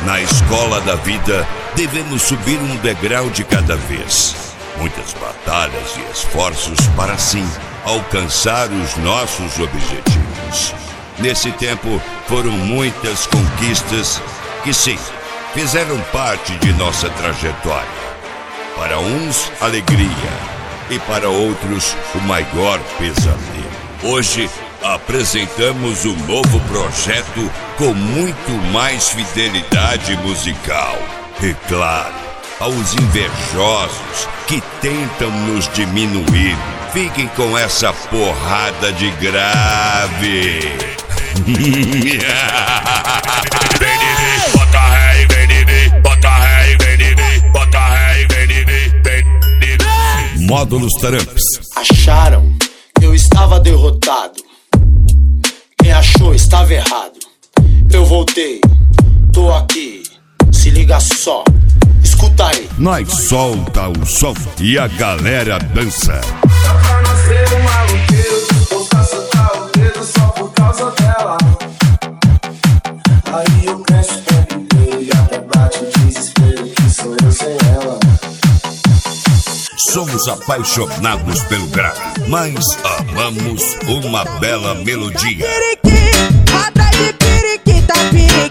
Na escola da vida, devemos subir um degrau de cada vez. Muitas batalhas e esforços para, assim, alcançar os nossos objetivos. Nesse tempo, foram muitas conquistas que, sim, fizeram parte de nossa trajetória. Para uns, alegria, e para outros, o maior pesadelo. Hoje, apresentamos um novo projeto com muito mais fidelidade musical. E claro, aos invejosos que tentam nos diminuir, fiquem com essa porrada de grave. Módulos Taramps. Acharam que eu estava derrotado. Quem achou estava errado. Eu voltei, tô aqui. Se liga só, escuta aí. Nós solta o som e a galera dança. Dá pra não ser um maloqueiro, ou pra soltar o dedo só por causa dela. Aí eu cresço o tempo inteiro e até bate o desespero que sou eu sem ela. Somos apaixonados pelo grave, mas amamos uma bela melodia. Piriqui, atrás de periquita, periquita.